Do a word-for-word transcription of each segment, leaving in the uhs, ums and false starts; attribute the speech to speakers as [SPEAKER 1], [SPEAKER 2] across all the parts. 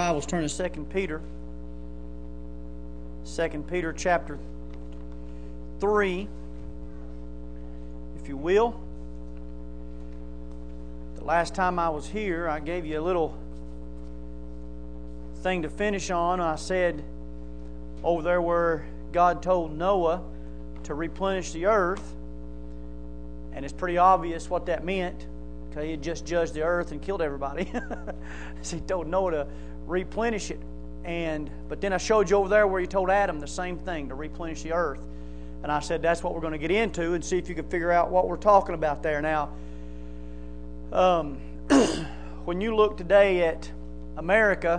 [SPEAKER 1] Bibles, turn to Second Peter. Second Peter chapter three, if you will. The last time I was here, I gave you a little thing to finish on. I said over there where God told Noah to replenish the earth, and it's pretty obvious what that meant, because he had just judged the earth and killed everybody. So he told Noah to replenish it. And but then I showed you over there where he told Adam the same thing, to replenish the earth. And I said that's what we're going to get into and see if you can figure out what we're talking about there. Now, um, when you look today at America,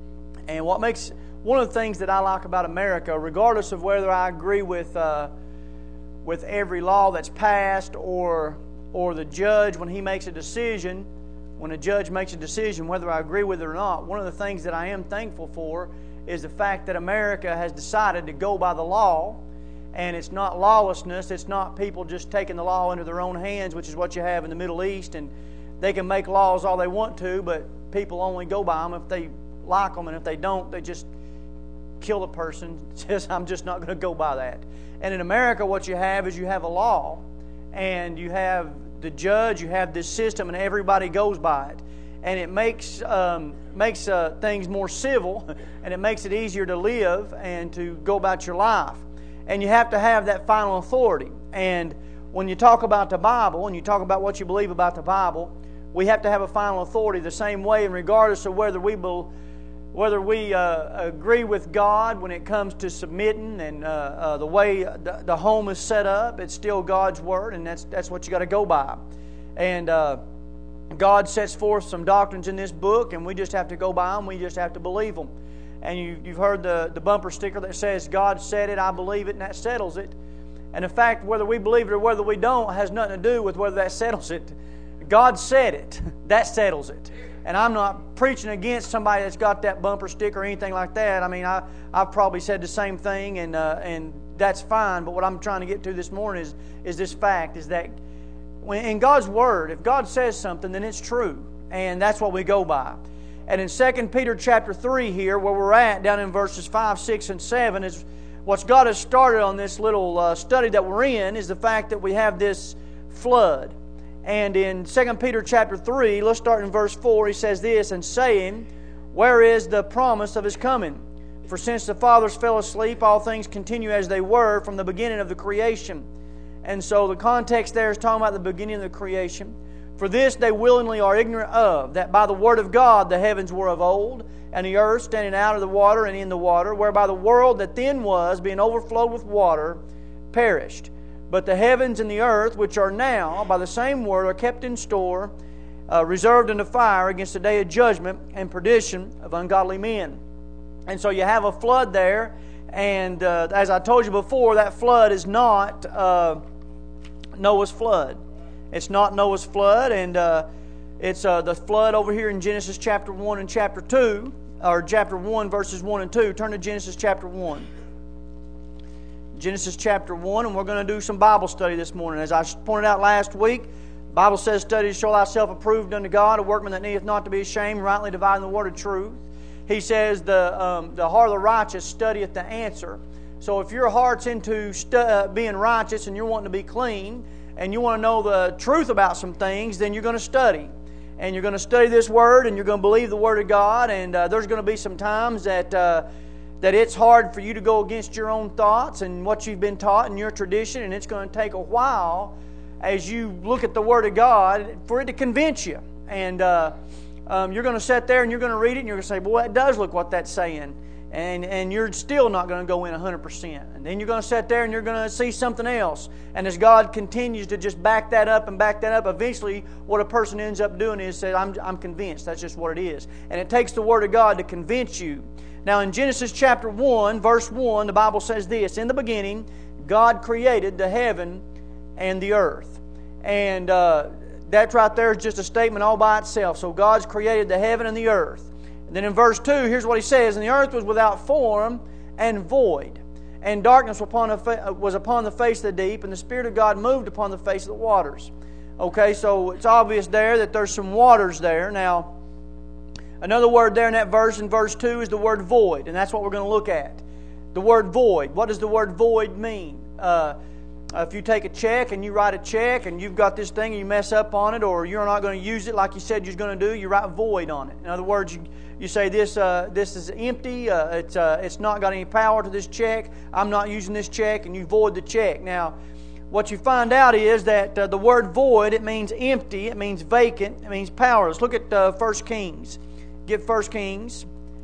[SPEAKER 1] and what makes one of the things that I like about America, regardless of whether I agree with uh, with every law that's passed or or the judge when he makes a decision, when a judge makes a decision, whether I agree with it or not, one of the things that I am thankful for is the fact that America has decided to go by the law, and it's not lawlessness. It's not people just taking the law into their own hands, which is what you have in the Middle East, and they can make laws all they want to, but people only go by them if they like them, and if they don't, they just kill the person. It says, I'm just not going to go by that. And in America, what you have is you have a law, and you have the judge, you have this system, and everybody goes by it. And it makes um, makes uh, things more civil, and it makes it easier to live and to go about your life. And you have to have that final authority. And when you talk about the Bible, and you talk about what you believe about the Bible, we have to have a final authority the same way, and regardless of whether we believe, whether we uh, agree with God when it comes to submitting and uh, uh, the way the, the home is set up, it's still God's Word, and that's that's what you got to go by. And uh, God sets forth some doctrines in this book, and we just have to go by them. We just have to believe them. And you, you've heard the, the bumper sticker that says, God said it, I believe it, and that settles it. And the fact whether we believe it or whether we don't has nothing to do with whether that settles it. God said it. That settles it. And I'm not preaching against somebody that's got that bumper sticker or anything like that. I mean, I, I've probably said the same thing, and uh, and that's fine. But what I'm trying to get to this morning is, is this fact, is that when in God's Word, if God says something, then it's true. And that's what we go by. And in Second Peter chapter three here, where we're at, down in verses five, six, and seven, is what's God has started on this little uh, study that we're in, is the fact that we have this flood. And in Second Peter chapter three, let's start in verse four, he says this, and saying, where is the promise of His coming? For since the fathers fell asleep, all things continue as they were from the beginning of the creation. And so the context there is talking about the beginning of the creation. For this they willingly are ignorant of, that by the word of God the heavens were of old, and the earth standing out of the water and in the water, whereby the world that then was, being overflowed with water, perished. But the heavens and the earth, which are now, by the same word, are kept in store, uh, reserved unto fire against the day of judgment and perdition of ungodly men. And so you have a flood there, and uh, as I told you before, that flood is not uh, Noah's flood. It's not Noah's flood, and uh, it's uh, the flood over here in Genesis chapter one and chapter two, or chapter one, verses one and two. Turn to Genesis chapter one. Genesis chapter one, and we're going to do some Bible study this morning. As I pointed out last week, the Bible says, study to show thyself approved unto God, a workman that needeth not to be ashamed, rightly dividing the word of truth. He says, the um, the heart of the righteous studieth the answer. So if your heart's into stu- uh, being righteous and you're wanting to be clean, and you want to know the truth about some things, then you're going to study. And you're going to study this word, and you're going to believe the word of God, and uh, there's going to be some times that... Uh, that it's hard for you to go against your own thoughts and what you've been taught in your tradition, and it's going to take a while as you look at the Word of God for it to convince you. And uh, um, you're going to sit there and you're going to read it and you're going to say, boy, that does look what that's saying. And, and you're still not going to go in one hundred percent. And then you're going to sit there and you're going to see something else. And as God continues to just back that up and back that up, eventually what a person ends up doing is say, I'm, I'm convinced. That's just what it is. And it takes the Word of God to convince you. Now in Genesis chapter one, verse one, the Bible says this, in the beginning, God created the heaven and the earth. And uh, that right there is just a statement all by itself. So God's created the heaven and the earth. And then in verse two, here's what He says, and the earth was without form and void, and darkness upon a fa- was upon the face of the deep, and the Spirit of God moved upon the face of the waters. Okay, so it's obvious there that there's some waters there. Now, Another word there in that verse, in verse two, is the word void, and that's what we're going to look at. The word void. What does the word void mean? Uh, if you take a check and you write a check and you've got this thing and you mess up on it, or you're not going to use it like you said you're going to do, you write void on it. In other words, you, you say this uh, this is empty, uh, it's, uh, it's not got any power to this check, I'm not using this check, and you void the check. Now, what you find out is that uh, the word void, it means empty, it means vacant, it means powerless. Look at uh, First Kings. Get First Kings.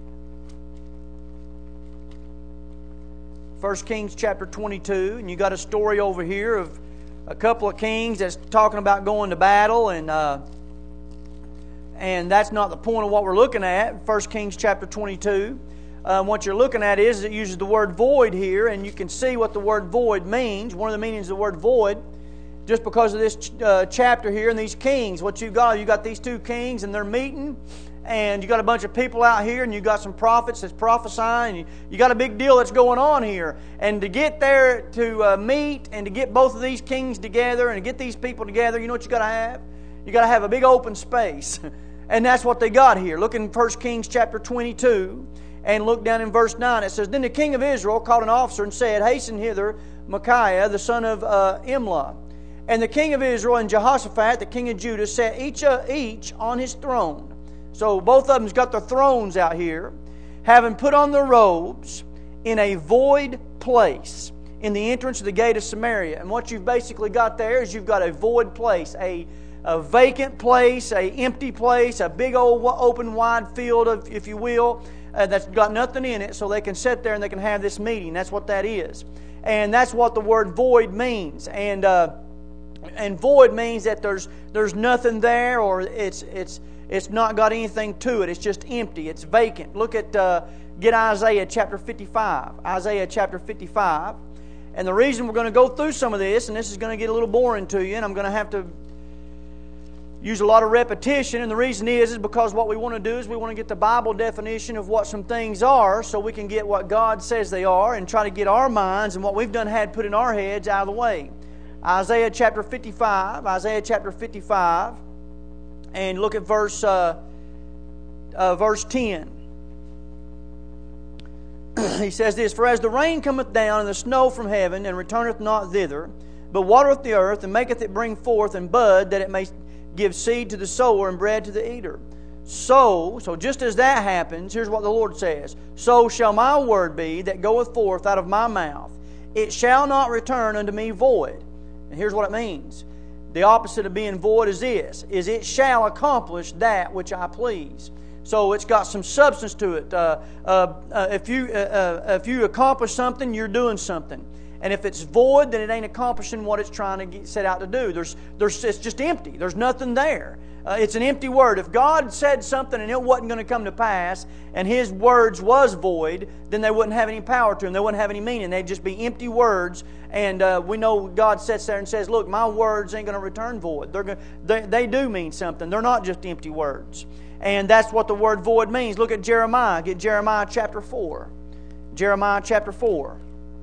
[SPEAKER 1] First Kings chapter twenty-two, and you got a story over here of a couple of kings that's talking about going to battle, and uh, and that's not the point of what we're looking at. First Kings chapter twenty-two. Um, what you're looking at is it uses the word void here, and you can see what the word void means. One of the meanings of the word void, just because of this uh, chapter here and these kings. What you've got, you got these two kings, and they're meeting, and you got a bunch of people out here, and you got some prophets that's prophesying. You, you got a big deal that's going on here, and to get there to uh, meet and to get both of these kings together and to get these people together, you know what you got to have? You got to have a big open space, and that's what they got here. Look in First Kings chapter twenty-two. And look down in verse nine. It says, Then the king of Israel called an officer and said, Hasten hither Micaiah, the son of uh, Imlah. And the king of Israel and Jehoshaphat, the king of Judah, sat each, uh, each on his throne. So both of them's got their thrones out here, having put on their robes in a void place in the entrance of the gate of Samaria. And what you've basically got there is you've got a void place, a, a vacant place, a empty place, a big old open wide field, of, if you will, Uh, that's got nothing in it, so they can sit there and they can have this meeting. That's what that is. And that's what the word void means. And uh, and void means that there's there's nothing there, or it's it's it's not got anything to it. It's just empty. It's vacant. Look at uh, get Isaiah chapter fifty-five. Isaiah chapter fifty-five. And the reason we're going to go through some of this, and this is going to get a little boring to you, and I'm going to have to use a lot of repetition, and the reason is is because what we want to do is we want to get the Bible definition of what some things are, so we can get what God says they are and try to get our minds and what we've done had put in our heads out of the way. Isaiah chapter fifty-five, Isaiah chapter fifty-five, and look at verse uh, uh, verse ten. He says this, For as the rain cometh down and the snow from heaven, and returneth not thither, but watereth the earth, and maketh it bring forth and bud, that it may give seed to the sower and bread to the eater. So, so just as that happens, here's what the Lord says. So shall my word be that goeth forth out of my mouth. It shall not return unto me void. And here's what it means. The opposite of being void is this, is it shall accomplish that which I please. So it's got some substance to it. Uh, uh, uh, if you uh, uh, if you accomplish something, you're doing something. And if it's void, then it ain't accomplishing what it's trying to get, set out to do. There's, there's, it's just empty. There's nothing there. Uh, it's an empty word. If God said something and it wasn't going to come to pass, and His words was void, then they wouldn't have any power to them. They wouldn't have any meaning. They'd just be empty words. And uh, we know God sits there and says, "Look, my words ain't going to return void. They're going, they, they do mean something. They're not just empty words." And that's what the word void means. Look at Jeremiah. Get Jeremiah chapter four. Jeremiah chapter four.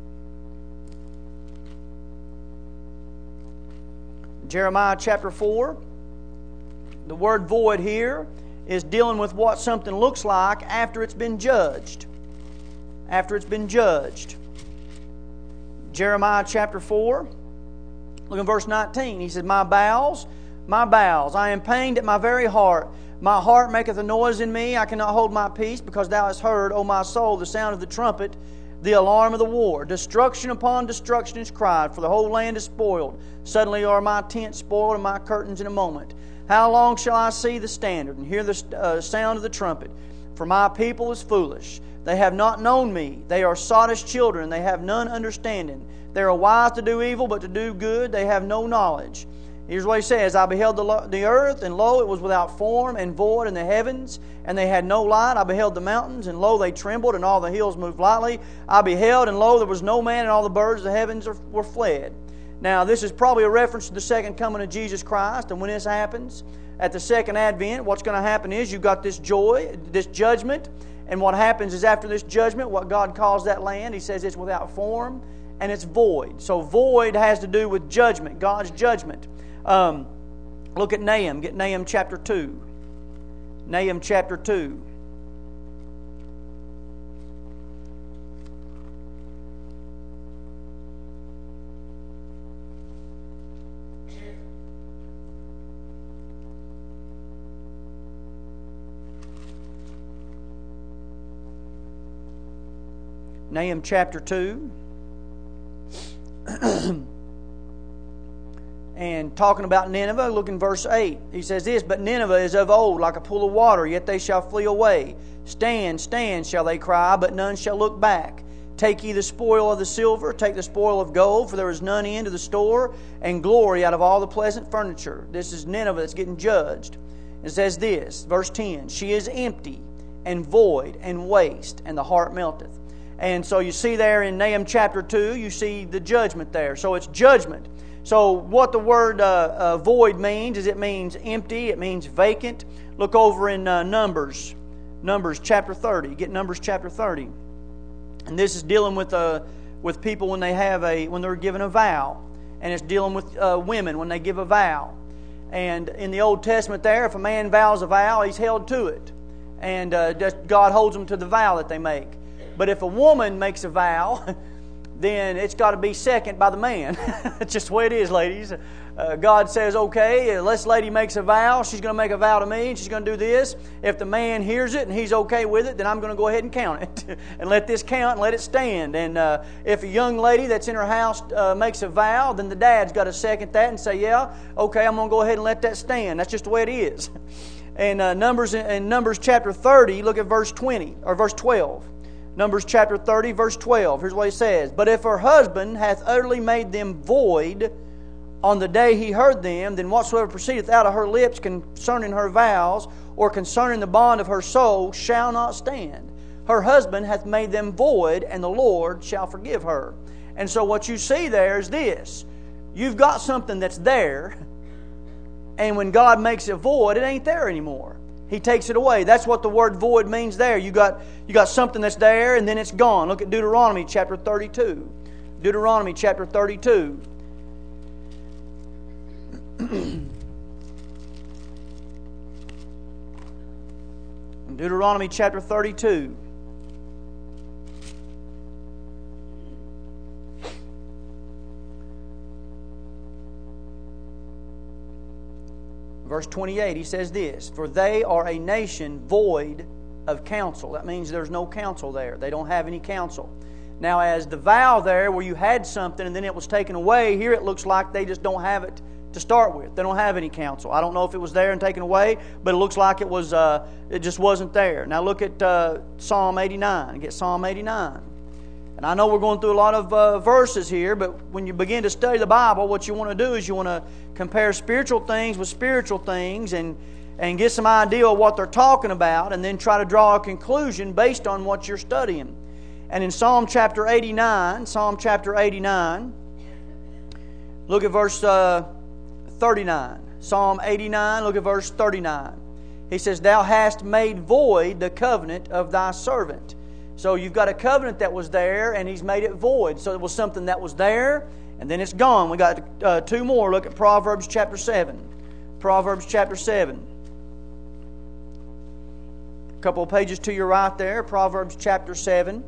[SPEAKER 1] Jeremiah chapter four. The word void here is dealing with what something looks like after it's been judged. After it's been judged. Jeremiah chapter four. Look at verse nineteen. He said, My bowels, my bowels, I am pained at my very heart. My heart maketh a noise in me. I cannot hold my peace, because thou hast heard, O my soul, the sound of the trumpet, the alarm of the war. Destruction upon destruction is cried, for the whole land is spoiled. Suddenly are my tents spoiled, and my curtains in a moment. How long shall I see the standard, and hear the uh, sound of the trumpet? For my people is foolish. They have not known me. They are sottish children. They have none understanding. They are wise to do evil, but to do good they have no knowledge. Here's what he says, I beheld the, lo- the earth, and lo, it was without form and void, and the heavens, and they had no light. I beheld the mountains, and lo, they trembled, and all the hills moved lightly. I beheld, and lo, there was no man, and all the birds of the heavens are, were fled. Now, this is probably a reference to the second coming of Jesus Christ, and when this happens, at the second advent, what's going to happen is you've got this joy, this judgment, and what happens is after this judgment, what God calls that land, He says it's without form, and it's void. So void has to do with judgment, God's judgment. Um, look at Nahum. Get Nahum chapter two. Nahum chapter two. Nahum chapter two. And talking about Nineveh, look in verse eight. He says this, But Nineveh is of old like a pool of water, yet they shall flee away. Stand, stand, shall they cry, but none shall look back. Take ye the spoil of the silver, take the spoil of gold, for there is none end to the store, and glory out of all the pleasant furniture. This is Nineveh that's getting judged. It says this, verse ten, She is empty, and void, and waste, and the heart melteth. And so you see there in Nahum chapter two, you see the judgment there. So it's judgment. So what the word uh, uh, void means is it means empty, it means vacant. Look over in uh, Numbers, Numbers chapter thirty. Get Numbers chapter thirty. And this is dealing with uh, with people when they have a when they're given a vow. And it's dealing with uh, women when they give a vow. And in the Old Testament there, if a man vows a vow, he's held to it. And uh, God holds them to the vow that they make. But if a woman makes a vow, then it's got to be second by the man. It's just the way it is, ladies. Uh, God says, okay, this lady makes a vow. She's going to make a vow to me, and she's going to do this. If the man hears it and he's okay with it, then I'm going to go ahead and count it and let this count and let it stand. And uh, if a young lady that's in her house uh, makes a vow, then the dad's got to second that and say, yeah, okay, I'm going to go ahead and let that stand. That's just the way it is. And uh, Numbers in Numbers chapter thirty, look at verse twenty or verse twelve. Numbers chapter thirty, verse twelve. Here's what he says. But if her husband hath utterly made them void on the day he heard them, then whatsoever proceedeth out of her lips concerning her vows, or concerning the bond of her soul, shall not stand. Her husband hath made them void, and the Lord shall forgive her. And so what you see there is this. You've got something that's there, and when God makes it void, it ain't there anymore. He takes it away. That's what the word void means there. You got you got something that's there and then it's gone. Look at Deuteronomy chapter thirty-two. Deuteronomy chapter thirty-two. Deuteronomy chapter thirty-two. Verse twenty-eight, he says this, For they are a nation void of counsel. That means there's no counsel there. They don't have any counsel. Now, as the vow there, where you had something and then it was taken away, here it looks like they just don't have it to start with. They don't have any counsel. I don't know if it was there and taken away, but it looks like it was. Uh, it just wasn't there. Now look at uh, Psalm eighty-nine. Get Psalm eighty-nine. And I know we're going through a lot of uh, verses here, but when you begin to study the Bible, what you want to do is you want to compare spiritual things with spiritual things and, and get some idea of what they're talking about, and then try to draw a conclusion based on what you're studying. And in Psalm chapter eighty-nine, Psalm chapter eighty-nine, look at verse uh, thirty-nine. Psalm eighty-nine, look at verse thirty-nine. He says, Thou hast made void the covenant of thy servant. So you've got a covenant that was there, and He's made it void. So it was something that was there, and then it's gone. We got uh, two more. Look at Proverbs chapter seven. Proverbs chapter seven. A couple of pages to your right there. Proverbs chapter seven.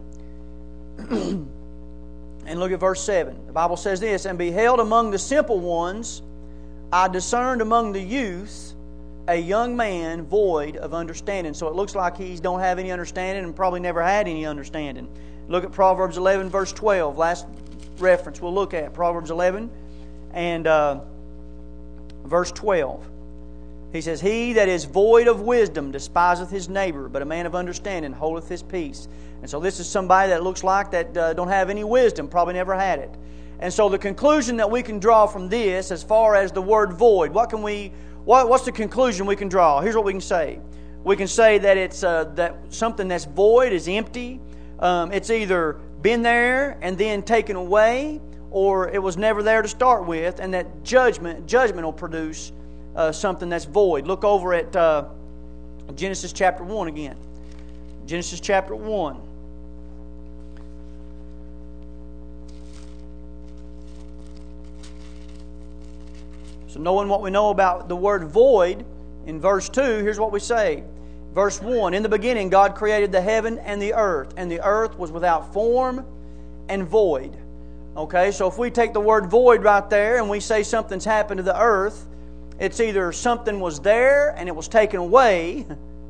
[SPEAKER 1] And look at verse seven. The Bible says this, And beheld among the simple ones, I discerned among the youths a young man void of understanding. So it looks like he don't have any understanding and probably never had any understanding. Look at Proverbs eleven, verse twelve. Last reference we'll look at. Proverbs eleven and uh, verse twelve. He says, He that is void of wisdom despiseth his neighbor, but a man of understanding holdeth his peace. And so this is somebody that looks like that uh, don't have any wisdom, probably never had it. And so the conclusion that we can draw from this, as far as the word void, what can we What, what's the conclusion we can draw? Here's what we can say. We can say that it's uh, that something that's void is empty. Um, it's either been there and then taken away, or it was never there to start with, and that judgment judgment will produce uh, something that's void. Look over at uh, Genesis chapter one again. Genesis chapter one. So knowing what we know about the word void, in verse two, here's what we say. Verse one, in the beginning God created the heaven and the earth, and the earth was without form and void. Okay, so if we take the word void right there and we say something's happened to the earth, it's either something was there and it was taken away,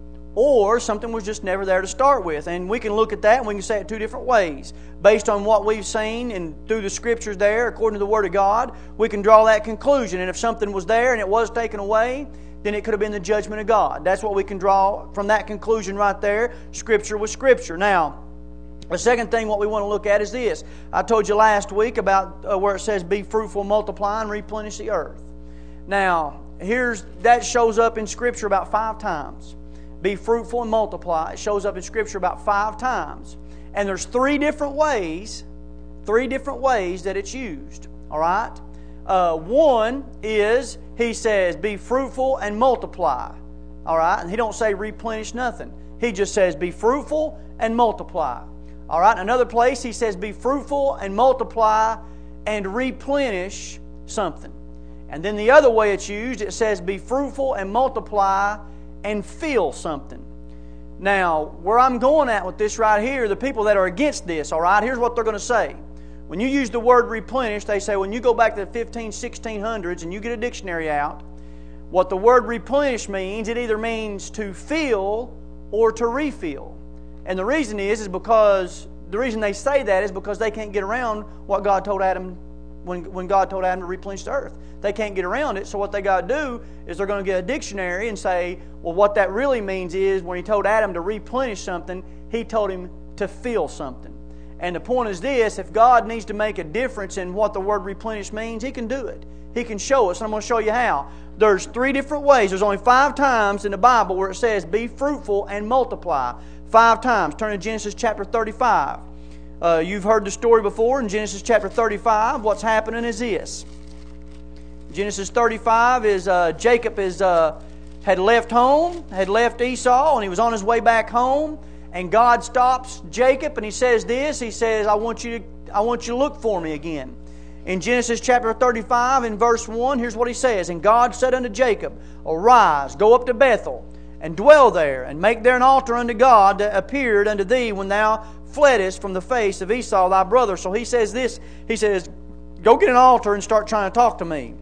[SPEAKER 1] or something was just never there to start with. And we can look at that and we can say it two different ways. Based on what we've seen and through the Scriptures there, according to the Word of God, we can draw that conclusion. And if something was there and it was taken away, then it could have been the judgment of God. That's what we can draw from that conclusion right there. Scripture was Scripture. Now, the second thing what we want to look at is this. I told you last week about uh, where it says, be fruitful, multiply, and replenish the earth. Now, here's that shows up in Scripture about five times. Be fruitful and multiply. It shows up in Scripture about five times. And there's three different ways, three different ways that it's used. All right? Uh, one is, he says, be fruitful and multiply. All right? And he don't say replenish nothing. He just says, be fruitful and multiply. All right? Another place, he says, be fruitful and multiply and replenish something. And then the other way it's used, it says, be fruitful and multiply and fill something. Now, where I'm going at with this right here, the people that are against this, all right, here's what they're going to say. When you use the word replenish, they say when you go back to the fifteen, sixteen hundreds and you get a dictionary out, what the word replenish means, it either means to fill or to refill. And the reason is, is because, the reason they say that is because they can't get around what God told Adam when, when God told Adam to replenish the earth. They can't get around it, so what they got to do is they're going to get a dictionary and say, well, what that really means is when He told Adam to replenish something, He told him to fill something. And the point is this, if God needs to make a difference in what the word replenish means, He can do it. He can show us, and I'm going to show you how. There's three different ways. There's only five times in the Bible where it says, be fruitful and multiply. Five times. Turn to Genesis chapter thirty-five. Uh, you've heard the story before in Genesis chapter thirty-five. What's happening is this. Genesis thirty-five is uh, Jacob is uh, had left home, had left Esau, and he was on his way back home. And God stops Jacob, and He says this. He says, "I want you to, I want you to look for me again." In Genesis chapter thirty-five, in verse one, here's what He says: "And God said unto Jacob, Arise, go up to Bethel, and dwell there, and make there an altar unto God that appeared unto thee when thou fleddest from the face of Esau thy brother." So He says this. He says, "Go get an altar and start trying to talk to me."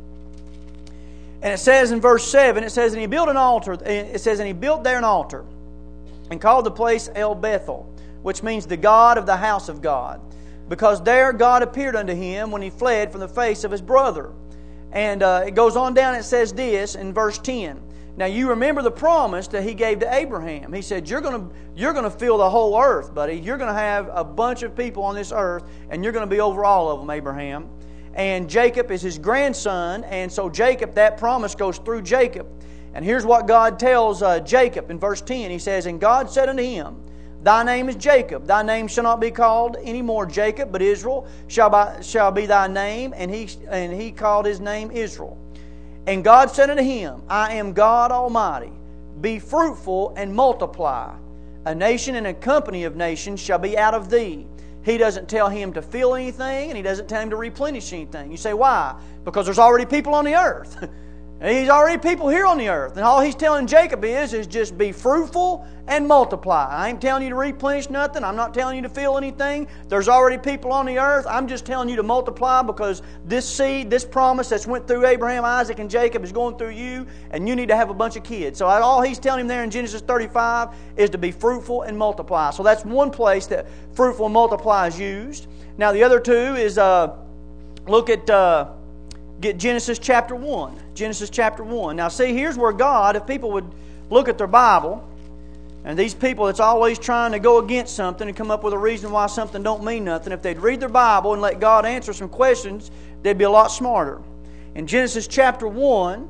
[SPEAKER 1] And it says in verse seven, it says, and he built an altar. It says, and he built there an altar, and called the place El Bethel, which means the God of the house of God, because there God appeared unto him when he fled from the face of his brother. And uh, it goes on down, it says this in verse ten. Now you remember the promise that He gave to Abraham. He said, you're going to you're going to fill the whole earth, buddy. You're going to have a bunch of people on this earth, and you're going to be over all of them, Abraham. And Jacob is his grandson, and so Jacob, that promise goes through Jacob. And here's what God tells uh, Jacob in verse ten. He says, and God said unto him, Thy name is Jacob. Thy name shall not be called any more Jacob, but Israel shall be, shall be thy name. And he, and he called his name Israel. And God said unto him, I am God Almighty. Be fruitful and multiply. A nation and a company of nations shall be out of thee. He doesn't tell him to fill anything, and He doesn't tell him to replenish anything. You say, why? Because there's already people on the earth. He's already people here on the earth. And all He's telling Jacob is, is just be fruitful and multiply. I ain't telling you to replenish nothing. I'm not telling you to fill anything. There's already people on the earth. I'm just telling you to multiply, because this seed, this promise that's went through Abraham, Isaac, and Jacob is going through you, and you need to have a bunch of kids. So all He's telling him there in Genesis thirty-five is to be fruitful and multiply. So that's one place that fruitful and multiply is used. Now the other two is, uh, look at... Uh, Get Genesis chapter one. Genesis chapter one. Now see, here's where God, if people would look at their Bible, and these people that's always trying to go against something and come up with a reason why something don't mean nothing, if they'd read their Bible and let God answer some questions, they'd be a lot smarter. In Genesis chapter one,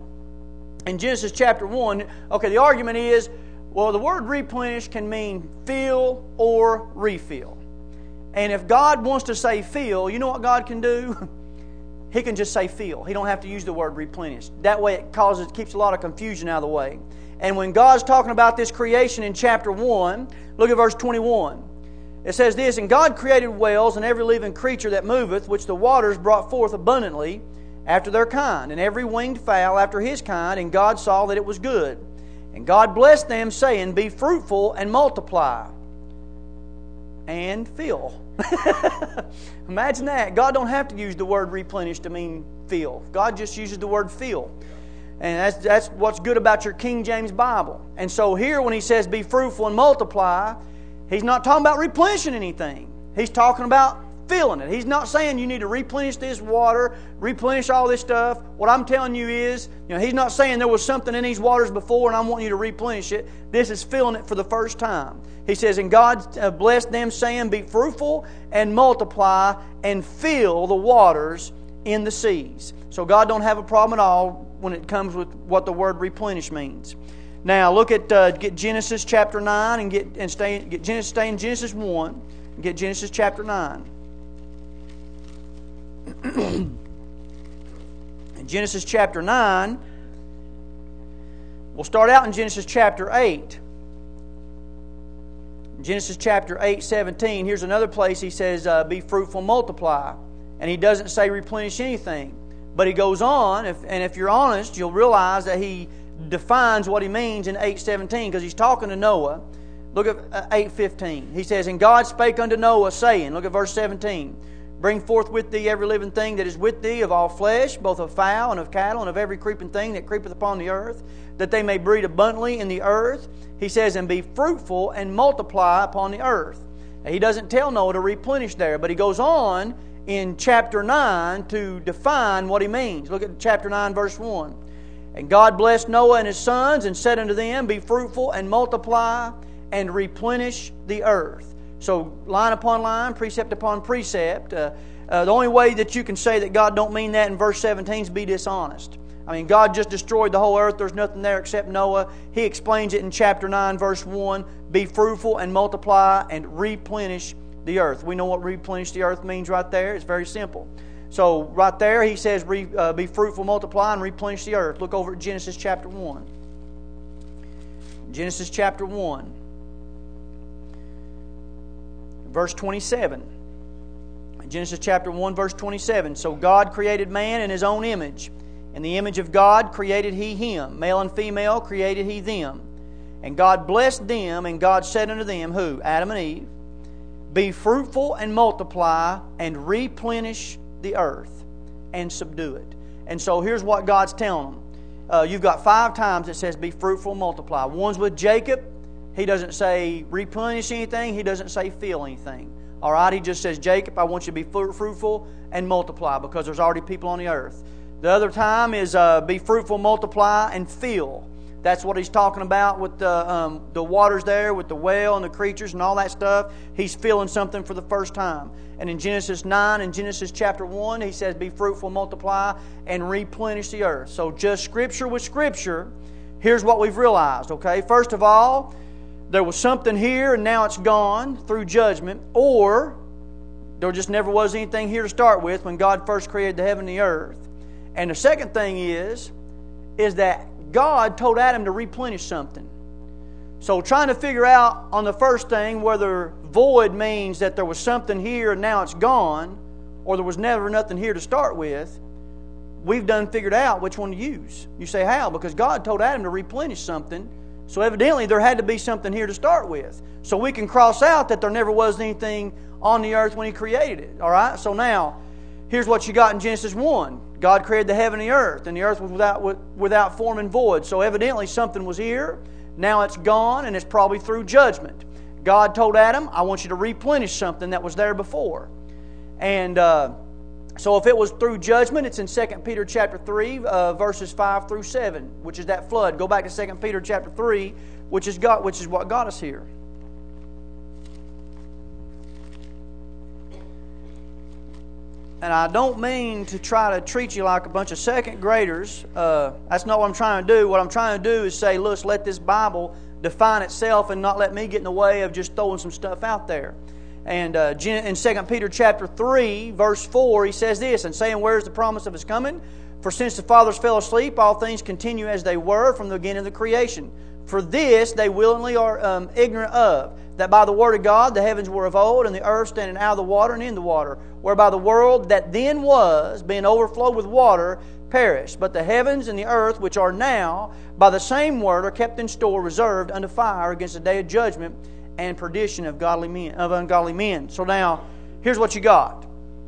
[SPEAKER 1] in Genesis chapter one, okay, the argument is, well, the word replenish can mean fill or refill. And if God wants to say fill, you know what God can do? He can just say fill. He don't have to use the word replenish. That way it causes, keeps a lot of confusion out of the way. And when God's talking about this creation in chapter one, look at verse twenty-one. It says this, and God created whales and every living creature that moveth, which the waters brought forth abundantly after their kind, and every winged fowl after his kind, and God saw that it was good. And God blessed them, saying, Be fruitful and multiply, and fill. Imagine that. God don't have to use the word replenish to mean fill. God just uses the word fill. And that's, that's what's good about your King James Bible. And so here when He says, Be fruitful and multiply, He's not talking about replenishing anything. He's talking about filling it. He's not saying you need to replenish this water, replenish all this stuff. What I'm telling you is, you know, He's not saying there was something in these waters before and I want you to replenish it. This is filling it for the first time. He says, And God uh, blessed them, saying, Be fruitful and multiply and fill the waters in the seas. So God don't have a problem at all when it comes with what the word replenish means. Now look at uh, get Genesis chapter nine and get and stay get Genesis stay in Genesis one and get Genesis chapter nine. In Genesis chapter nine, we'll start out in Genesis chapter eight. Genesis chapter eight, seventeen. Here's another place He says, uh, Be fruitful, multiply. And He doesn't say replenish anything. But He goes on, if, and if you're honest, you'll realize that He defines what He means in eight seventeen, because He's talking to Noah. Look at eight fifteen. He says, And God spake unto Noah, saying, look at verse seventeen, Bring forth with thee every living thing that is with thee of all flesh, both of fowl and of cattle, and of every creeping thing that creepeth upon the earth, that they may breed abundantly in the earth. He says, And be fruitful and multiply upon the earth. Now, He doesn't tell Noah to replenish there, but He goes on in chapter nine to define what He means. Look at chapter nine, verse one. And God blessed Noah and his sons, and said unto them, Be fruitful and multiply, and replenish the earth. So line upon line, precept upon precept. Uh, uh, the only way that you can say that God don't mean that in verse seventeen is be dishonest. I mean, God just destroyed the whole earth. There's nothing there except Noah. He explains it in chapter nine, verse one. Be fruitful and multiply and replenish the earth. We know what replenish the earth means right there. It's very simple. So right there He says, re, uh, Be fruitful, multiply, and replenish the earth. Look over at Genesis chapter one. Genesis chapter one. Verse twenty-seven. Genesis chapter one, verse twenty-seven. So God created man in His own image. In the image of God created He him. Male and female created He them. And God blessed them, and God said unto them, who? Adam and Eve. Be fruitful and multiply, and replenish the earth, and subdue it. And so here's what God's telling them. Uh, you've got five times it says, Be fruitful and multiply. One's with Jacob. He doesn't say replenish anything. He doesn't say fill anything. All right, He just says, Jacob, I want you to be fruitful and multiply, because there's already people on the earth. The other time is uh, be fruitful, multiply, and fill. That's what He's talking about with the, um, the waters there, with the whale and the creatures and all that stuff. He's filling something for the first time. And in Genesis nine and Genesis chapter one, He says, Be fruitful, multiply, and replenish the earth. So just Scripture with Scripture, here's what we've realized, okay? First of all, there was something here and now it's gone through judgment, or there just never was anything here to start with when God first created the heaven and the earth. And the second thing is, is that God told Adam to replenish something. So trying to figure out on the first thing whether void means that there was something here and now it's gone, or there was never nothing here to start with, we've done figured out which one to use. You say, how? Because God told Adam to replenish something. So evidently there had to be something here to start with. So we can cross out that there never was anything on the earth when He created it. All right? So now, here's what you got in Genesis one. God created the heaven and the earth, and the earth was without without form and void. So evidently something was here. Now it's gone, and it's probably through judgment. God told Adam, I want you to replenish something that was there before. And uh, so if it was through judgment, it's in Second Peter chapter three, uh, verses five through seven, which is that flood. Go back to Second Peter chapter three, which is God, which is what got us here. And I don't mean to try to treat you like a bunch of second graders. Uh, that's not what I'm trying to do. What I'm trying to do is say, let's let this Bible define itself and not let me get in the way of just throwing some stuff out there. And uh, in Second Peter chapter three, verse four, he says this, and saying, where is the promise of His coming? For since the fathers fell asleep, all things continue as they were from the beginning of the creation. For this they willingly are um, ignorant of, that by the word of God the heavens were of old, and the earth standing out of the water and in the water, whereby the world that then was, being overflowed with water, perish. But the heavens and the earth, which are now, by the same word, are kept in store, reserved unto fire against the day of judgment and perdition of godly men, of ungodly men. So now, here's what you got.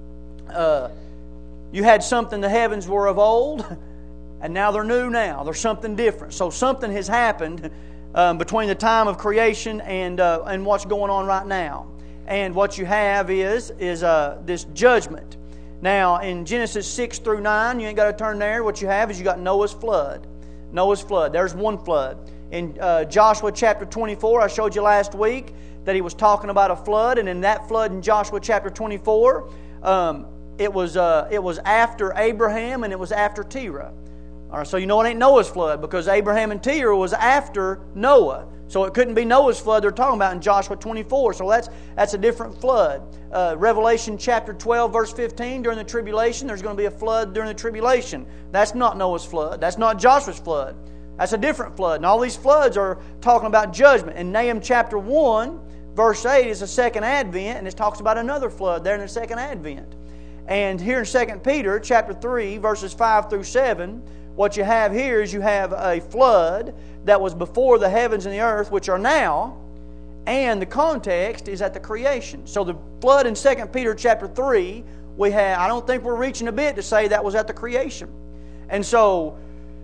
[SPEAKER 1] Uh, you had something the heavens were of old, and now they're new now. There's something different. So something has happened um, between the time of creation and uh, and what's going on right now. And what you have is, is uh, this judgment. Now, in Genesis six through nine, you ain't got to turn there. What you have is you got Noah's flood. Noah's flood. There's one flood. In uh, Joshua chapter twenty-four, I showed you last week that he was talking about a flood. And in that flood in Joshua chapter twenty-four, um, it was uh, it was after Abraham and it was after Terah. All right, so you know it ain't Noah's flood because Abraham and Terah was after Noah. So it couldn't be Noah's flood they're talking about in Joshua twenty-four. So that's that's a different flood. Uh, Revelation chapter twelve, verse fifteen, during the tribulation, there's going to be a flood during the tribulation. That's not Noah's flood. That's not Joshua's flood. That's a different flood. And all these floods are talking about judgment. In Nahum chapter one, verse eight is the second advent, and it talks about another flood there in the second advent. And here in Second Peter chapter three, verses five through seven, what you have here is you have a flood that was before the heavens and the earth, which are now, and the context is at the creation. So the flood in Second Peter chapter three, we have, I don't think we're reaching a bit to say that was at the creation. And so,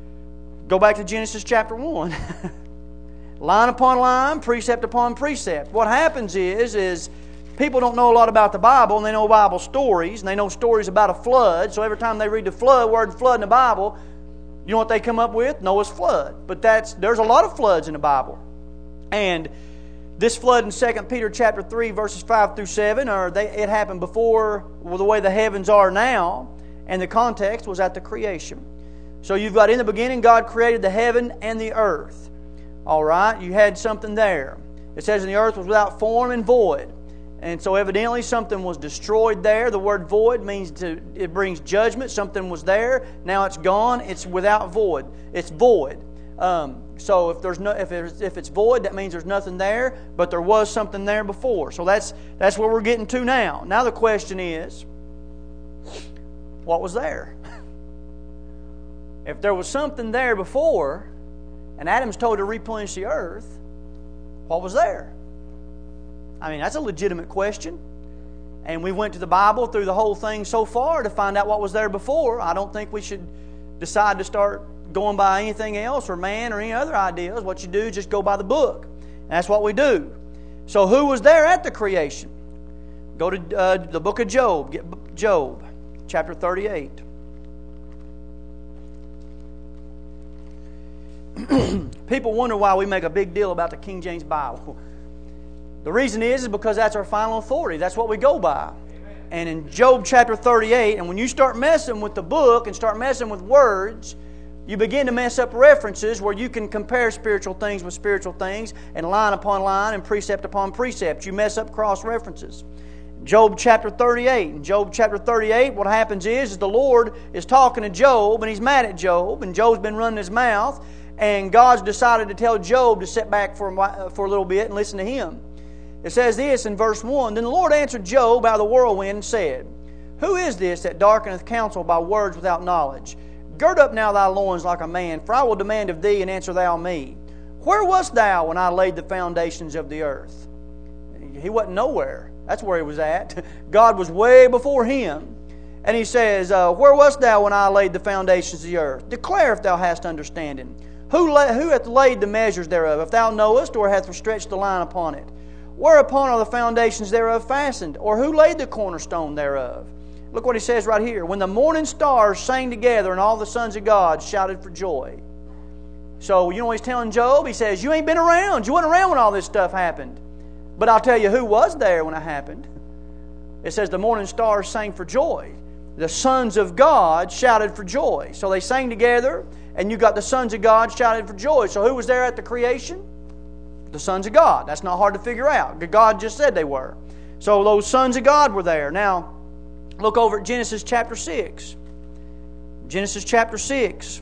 [SPEAKER 1] go back to Genesis chapter one. Line upon line, precept upon precept. What happens is, is people don't know a lot about the Bible, and they know Bible stories, and they know stories about a flood. So every time they read the flood, word flood in the Bible, you know what they come up with? Noah's flood. But that's there's a lot of floods in the Bible. And this flood in Second Peter chapter three, verses five through seven, or they, it happened before well, the way the heavens are now, and the context was at the creation. So you've got in the beginning, God created the heaven and the earth. All right? You had something there. It says, and the earth was without form and void. And so evidently something was destroyed there. The word void means to, it brings judgment. Something was there. Now it's gone. It's without void. It's void. Um, so if there's no, if it's, if it's void, that means there's nothing there. But there was something there before. So that's that's where we're getting to now. Now the question is, what was there? If there was something there before, and Adam's told to replenish the earth, what was there? I mean, that's a legitimate question. And we went to the Bible through the whole thing so far to find out what was there before. I don't think we should decide to start going by anything else or man or any other ideas. What you do is just go by the book. And that's what we do. So who was there at the creation? Go to uh, the book of Job. Get Job, chapter thirty-eight. People wonder why we make a big deal about the King James Bible. The reason is, is because that's our final authority. That's what we go by. Amen. And in Job chapter thirty-eight, and when you start messing with the book and start messing with words, you begin to mess up references where you can compare spiritual things with spiritual things and line upon line and precept upon precept. You mess up cross references. Job chapter thirty-eight. In Job chapter thirty-eight, what happens is, is the Lord is talking to Job, and He's mad at Job, and Job's been running his mouth, and God's decided to tell Job to sit back for a, for a little bit and listen to Him. It says this in verse one, Then the Lord answered Job out of the whirlwind and said, Who is this that darkeneth counsel by words without knowledge? Gird up now thy loins like a man, for I will demand of thee, and answer thou me. Where wast thou when I laid the foundations of the earth? He wasn't nowhere. That's where he was at. God was way before him. And he says, uh, Where wast thou when I laid the foundations of the earth? Declare if thou hast understanding. Who, la- who hath laid the measures thereof? If thou knowest, or hath stretched the line upon it? Whereupon are the foundations thereof fastened? Or who laid the cornerstone thereof? Look what he says right here. When the morning stars sang together and all the sons of God shouted for joy. So, you know what he's telling Job? He says, you ain't been around. You weren't around when all this stuff happened. But I'll tell you who was there when it happened. It says the morning stars sang for joy. The sons of God shouted for joy. So they sang together, and you got the sons of God shouted for joy. So who was there at the creation? The sons of God. That's not hard to figure out. God just said they were. So those sons of God were there. Now, look over at Genesis chapter six. Genesis chapter six.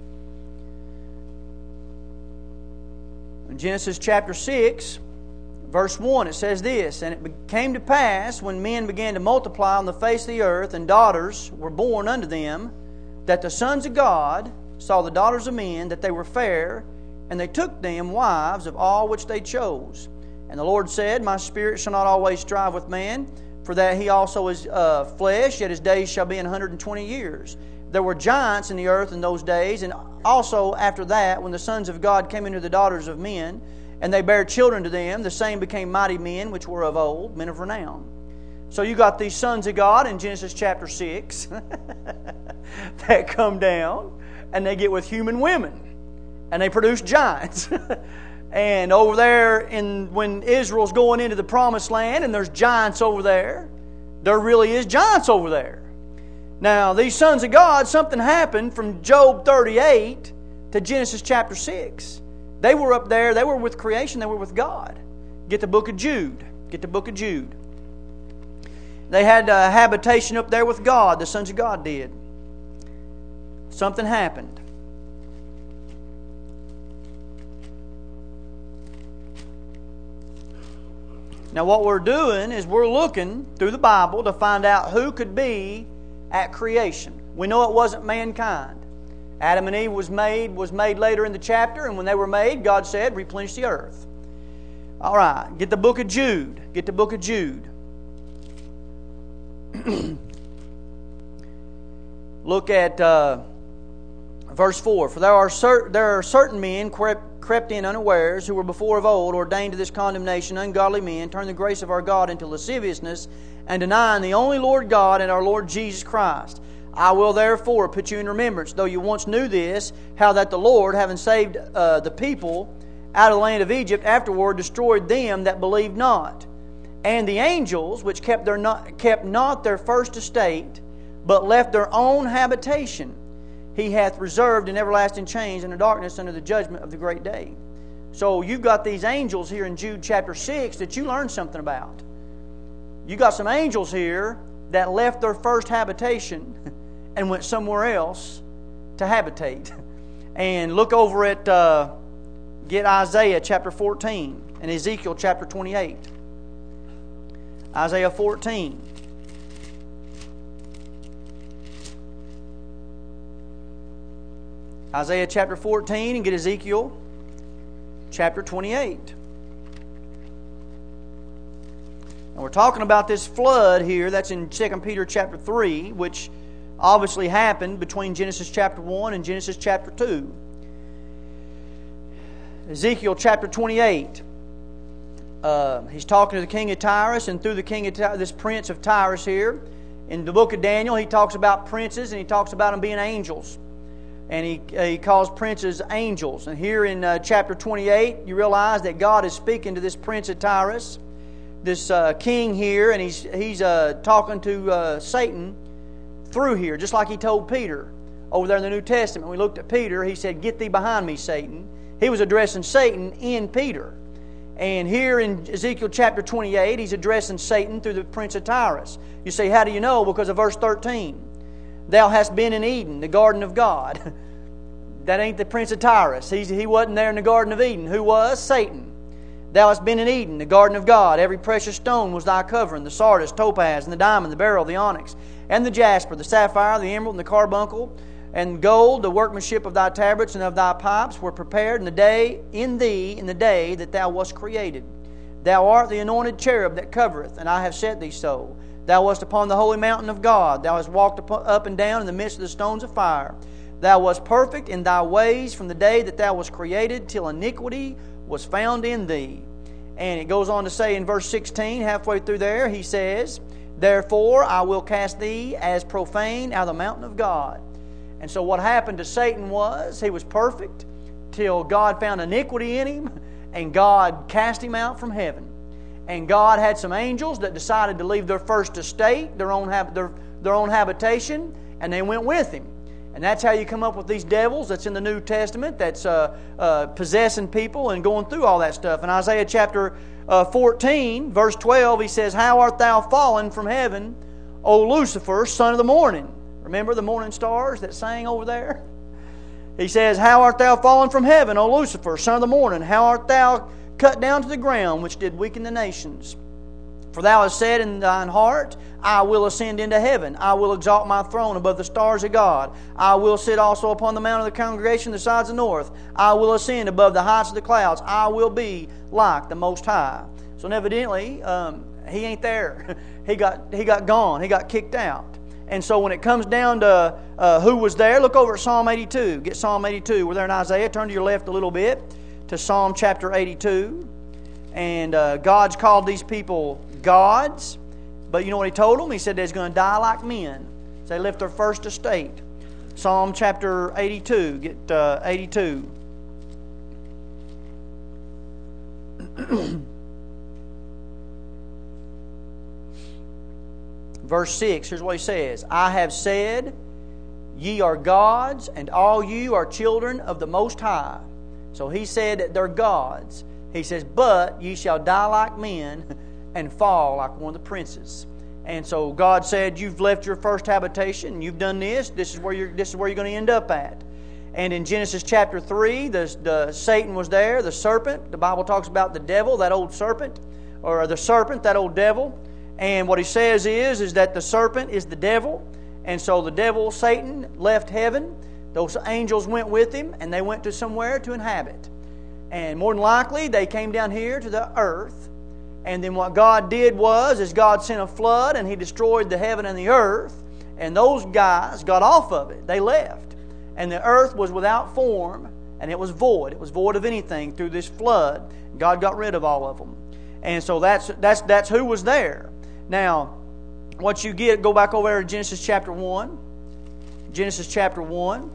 [SPEAKER 1] Genesis chapter six, verse one, it says this, "And it came to pass, when men began to multiply on the face of the earth, and daughters were born unto them, that the sons of God saw the daughters of men, that they were fair, and they took them wives of all which they chose. And the Lord said, My spirit shall not always strive with man, for that he also is uh, flesh, yet his days shall be an hundred and twenty years. There were giants in the earth in those days, and also after that, when the sons of God came into the daughters of men, and they bare children to them, the same became mighty men, which were of old, men of renown." So you got these sons of God in Genesis chapter six that come down, and they get with human women, and they produce giants. And over there, in when Israel's going into the promised land, and there's giants over there, there really is giants over there. Now, these sons of God, something happened from Job thirty-eight to Genesis chapter six. They were up there, they were with creation, they were with God. Get the book of Jude. Get the book of Jude. They had a habitation up there with God, the sons of God did. Something happened. Now what we're doing is we're looking through the Bible to find out who could be at creation. We know it wasn't mankind. Adam and Eve was made was made later in the chapter, and when they were made, God said, replenish the earth. All right, get the book of Jude. Get the book of Jude. Look at uh, verse four. "For there are, cer- there are certain men crept, crept in unawares, who were before of old ordained to this condemnation, ungodly men, turn the grace of our God into lasciviousness, and denying the only Lord God and our Lord Jesus Christ. I will therefore put you in remembrance, though you once knew this, how that the Lord, having saved uh, the people out of the land of Egypt, afterward destroyed them that believed not. And the angels, which kept, their not, kept not their first estate, but left their own habitation, He hath reserved in everlasting chains in the darkness under the judgment of the great day." So you've got these angels here in Jude chapter six that you learned something about. You got some angels here that left their first habitation and went somewhere else to habitate. And look over at, uh, get Isaiah chapter fourteen and Ezekiel chapter twenty-eight. Isaiah fourteen. Isaiah chapter fourteen, and get Ezekiel chapter twenty-eight. And we're talking about this flood here that's in Second Peter chapter three, which obviously happened between Genesis chapter one and Genesis chapter two. Ezekiel chapter twenty-eight. Uh, he's talking to the king of Tyrus, and through the king of Ty- this prince of Tyrus here, in the book of Daniel, he talks about princes, and he talks about them being angels. And he, uh, he calls princes angels. And here in uh, chapter twenty-eight, you realize that God is speaking to this prince of Tyrus, this uh, king here, and he's he's uh, talking to uh, Satan through here, just like he told Peter over there in the New Testament. We looked at Peter, he said, "Get thee behind me, Satan." He was addressing Satan in Peter. And here in Ezekiel chapter twenty-eight, he's addressing Satan through the prince of Tyrus. You say, how do you know? Because of verse thirteen. "Thou hast been in Eden, the garden of God." That ain't the prince of Tyrus. He's, he wasn't there in the garden of Eden. Who was? Satan. "Thou hast been in Eden, the garden of God. Every precious stone was thy covering, the sardius, topaz, and the diamond, the beryl, the onyx, and the jasper, the sapphire, the emerald, and the carbuncle, and gold. The workmanship of thy tabrets and of thy pipes were prepared in the day in thee in the day that thou wast created. Thou art the anointed cherub that covereth, and I have set thee so. Thou wast upon the holy mountain of God. Thou hast walked up and down in the midst of the stones of fire. Thou wast perfect in thy ways from the day that thou wast created till iniquity was found in thee." And it goes on to say in verse sixteen, halfway through there, he says, "Therefore I will cast thee as profane out of the mountain of God." And so what happened to Satan was, he was perfect till God found iniquity in him, and God cast him out from heaven. And God had some angels that decided to leave their first estate, their own, hab- their, their own habitation, and they went with him. And that's how you come up with these devils that's in the New Testament, that's uh, uh, possessing people and going through all that stuff. In Isaiah chapter uh, fourteen, verse twelve, he says, "How art thou fallen from heaven, O Lucifer, son of the morning?" Remember the morning stars that sang over there? He says, "How art thou fallen from heaven, O Lucifer, son of the morning? How art thou cut down to the ground, which did weaken the nations. For thou hast said in thine heart, I will ascend into heaven. I will exalt my throne above the stars of God. I will sit also upon the mount of the congregation, the sides of the north. I will ascend above the heights of the clouds. I will be like the Most High. So evidently, um, he ain't there. he got he got gone. He got kicked out. And so when it comes down to uh, who was there, look over at Psalm eighty-two. Get Psalm eighty-two. We're there in Isaiah. Turn to your left a little bit to Psalm chapter eighty-two. And uh, God's called these people gods. But you know what He told them? He said they're going to die like men. So they left their first estate. Psalm chapter eighty-two. Get uh, eighty-two. Verse six, here's what he says. I have said, ye are gods, and all you are children of the Most High. So he said that they're gods. He says, but ye shall die like men and fall like one of the princes. And so God said, you've left your first habitation, you've done this, this is where you're, this is where you're going to end up at. And in Genesis chapter three, the, the Satan was there, the serpent. The Bible talks about the devil, that old serpent, or the serpent, that old devil. And what he says is, is that the serpent is the devil. And so the devil, Satan, left heaven. Those angels went with him, and they went to somewhere to inhabit. And more than likely, they came down here to the earth. And then what God did was, is God sent a flood, and He destroyed the heaven and the earth. And those guys got off of it. They left. And the earth was without form, and it was void. It was void of anything through this flood. God got rid of all of them. And so that's that's that's who was there. Now, what you get, go back over there to Genesis chapter one. Genesis chapter one.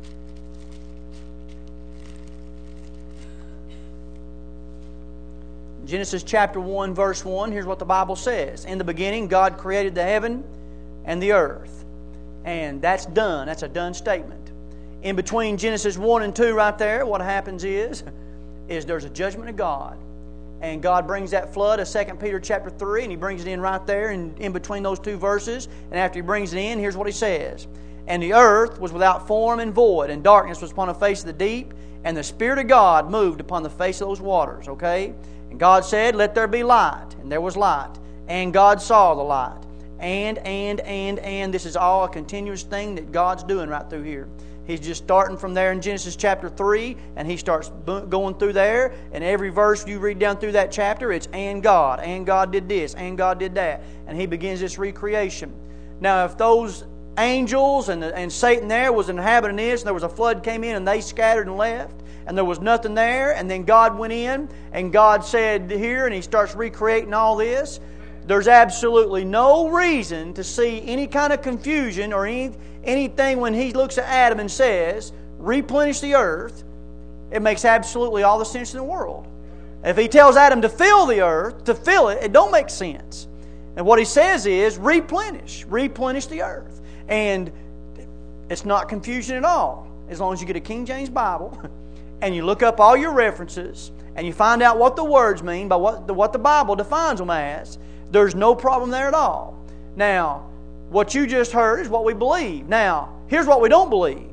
[SPEAKER 1] Genesis chapter one, verse one. Here's what the Bible says. In the beginning, God created the heaven and the earth. And that's done. That's a done statement. In between Genesis one and two right there, what happens is, is there's a judgment of God. And God brings that flood of Second Peter chapter three, and He brings it in right there in, in between those two verses. And after He brings it in, here's what He says. And the earth was without form and void, and darkness was upon the face of the deep, and the Spirit of God moved upon the face of those waters. Okay? And God said, let there be light. And there was light. And God saw the light. And, and, and, and. This is all a continuous thing that God's doing right through here. He's just starting from there in Genesis chapter three, and He starts going through there, and every verse you read down through that chapter, it's and God, and God did this, and God did that. And He begins this recreation. Now, if those angels and, the, and Satan there was inhabiting this, and there was a flood came in, and they scattered and left, and there was nothing there, and then God went in, and God said here, and He starts recreating all this, there's absolutely no reason to see any kind of confusion or any, anything when He looks at Adam and says, replenish the earth. It makes absolutely all the sense in the world. If He tells Adam to fill the earth, to fill it, it don't make sense. And what He says is, replenish, replenish the earth. And it's not confusion at all. As long as you get a King James Bible and you look up all your references and you find out what the words mean by what the, what the Bible defines them as, there's no problem there at all. Now, what you just heard is what we believe. Now, here's what we don't believe.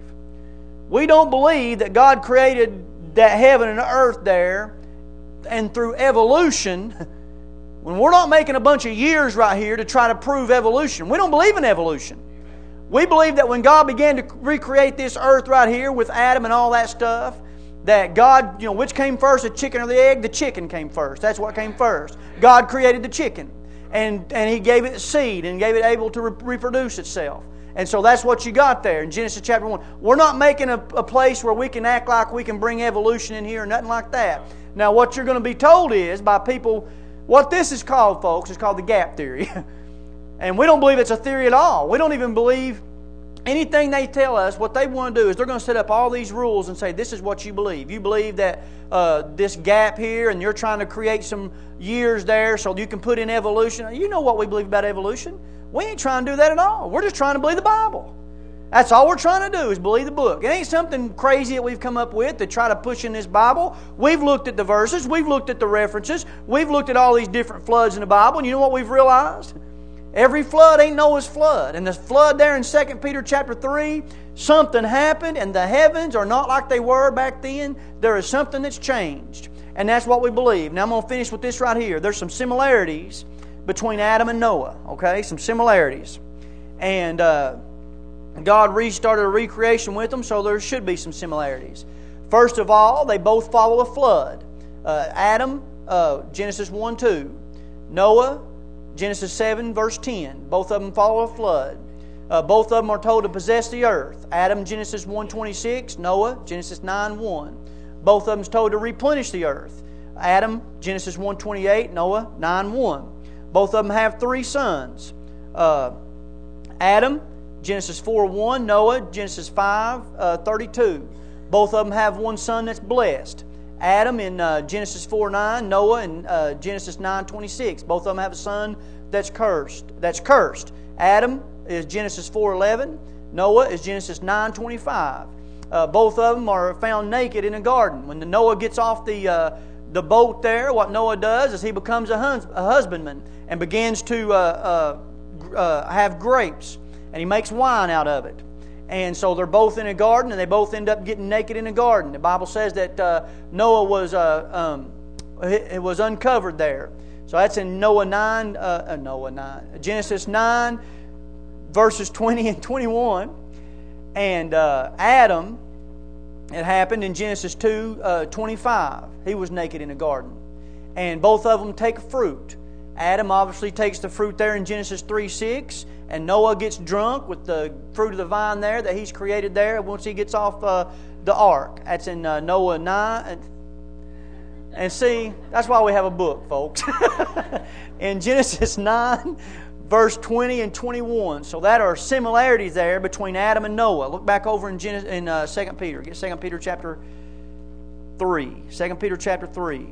[SPEAKER 1] We don't believe that God created that heaven and earth there, and through evolution, when we're not making a bunch of years right here to try to prove evolution. We don't believe in evolution. We believe that when God began to recreate this earth right here with Adam and all that stuff, that God, you know, which came first, the chicken or the egg? The chicken came first. That's what came first. God created the chicken. And, and He gave it seed and gave it able to re- reproduce itself. And so that's what you got there in Genesis chapter one. We're not making a, a place where we can act like we can bring evolution in here or nothing like that. Now what you're going to be told is by people, what this is called, folks, is called the gap theory. And we don't believe it's a theory at all. We don't even believe anything they tell us. What they want to do is they're going to set up all these rules and say, this is what you believe. You believe that uh, this gap here, and you're trying to create some years there so you can put in evolution. You know what we believe about evolution. We ain't trying to do that at all. We're just trying to believe the Bible. That's all we're trying to do is believe the book. It ain't something crazy that we've come up with to try to push in this Bible. We've looked at the verses. We've looked at the references. We've looked at all these different floods in the Bible. And you know what we've realized? Every flood ain't Noah's flood. And the flood there in Second Peter chapter three, something happened and the heavens are not like they were back then. There is something that's changed. And that's what we believe. Now I'm going to finish with this right here. There's some similarities between Adam and Noah. Okay, some similarities. And uh, God restarted a recreation with them, so there should be some similarities. First of all, they both follow a flood. Uh, Adam, uh, Genesis one two. Noah, Genesis seven, verse ten. Both of them follow a flood. Uh, both of them are told to possess the earth. Adam, Genesis one twenty-six. Noah, Genesis nine one. Both of them is told to replenish the earth. Adam, Genesis one twenty-eight. Noah, nine one. Both of them have three sons. Uh, Adam, Genesis four one. Noah, Genesis five thirty-two. Both of them have one son that's blessed. Adam in uh, Genesis four nine, Noah in uh, Genesis nine twenty-six. Both of them have a son that's cursed. That's cursed. Adam is Genesis four eleven. Noah is Genesis nine twenty-five. Uh, both of them are found naked in a garden. When the Noah gets off the uh, the boat there, what Noah does is he becomes a, hus- a husbandman and begins to uh, uh, uh, have grapes, and he makes wine out of it. And so they're both in a garden, and they both end up getting naked in a garden. The Bible says that uh, Noah was uh, um, it was uncovered there. So that's in Noah nine, uh, uh, Noah nine, Genesis nine, verses twenty and twenty-one. And uh, Adam, it happened in Genesis two uh, twenty-five. He was naked in a garden, and both of them take fruit. Adam obviously takes the fruit there in Genesis three six. And Noah gets drunk with the fruit of the vine there that he's created there once he gets off uh, the ark. That's in uh, Noah nine. And, and see, that's why we have a book, folks. In Genesis nine, verse twenty and twenty-one. So that are similarities there between Adam and Noah. Look back over in, Genesis, in uh, Second Peter. Get Second Peter chapter three. Second Peter chapter three.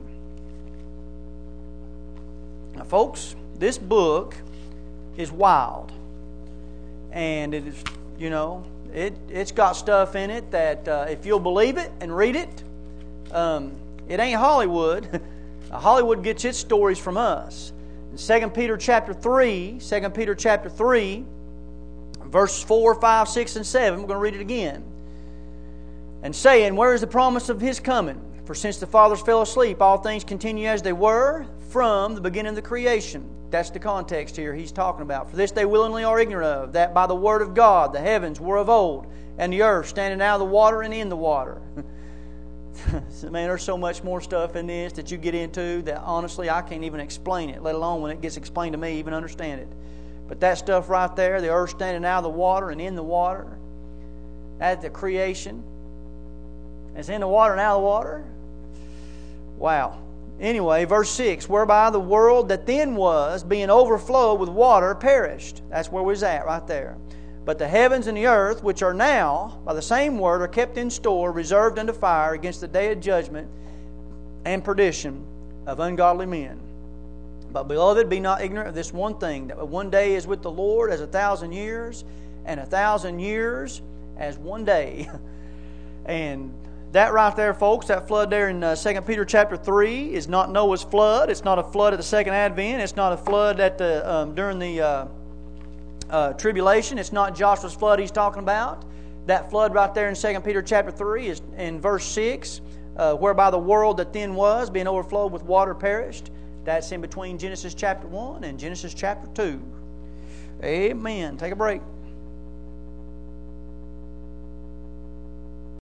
[SPEAKER 1] Now, folks, this book is wild. And it is, you know, it, it's got stuff in it that uh, if you'll believe it and read it, um, it ain't Hollywood. Hollywood gets its stories from us. In Second Peter chapter three, Second Peter chapter three, verses four, five, six, and seven, we're going to read it again. And saying, where is the promise of His coming? For since the fathers fell asleep, all things continue as they were from the beginning of the creation. That's the context here he's talking about. For this they willingly are ignorant of, that by the word of God the heavens were of old, and the earth standing out of the water and in the water. Man, there's so much more stuff in this that you get into that honestly I can't even explain it, let alone when it gets explained to me, even understand it. But that stuff right there, the earth standing out of the water and in the water, that's the creation. It's in the water and out of the water. Wow. Anyway, verse six, whereby the world that then was, being overflowed with water, perished. That's where we was at right there. But the heavens and the earth, which are now, by the same word, are kept in store, reserved unto fire against the day of judgment and perdition of ungodly men. But, beloved, be not ignorant of this one thing, that one day is with the Lord as a thousand years, and a thousand years as one day. And that right there, folks, that flood there in uh, Second Peter chapter three is not Noah's flood. It's not a flood at the second advent. It's not a flood at the um, during the uh, uh, tribulation. It's not Joshua's flood he's talking about. That flood right there in Second Peter chapter three is in verse six, uh, whereby the world that then was, being overflowed with water, perished. That's in between Genesis chapter one and Genesis chapter two. Amen. Take a break.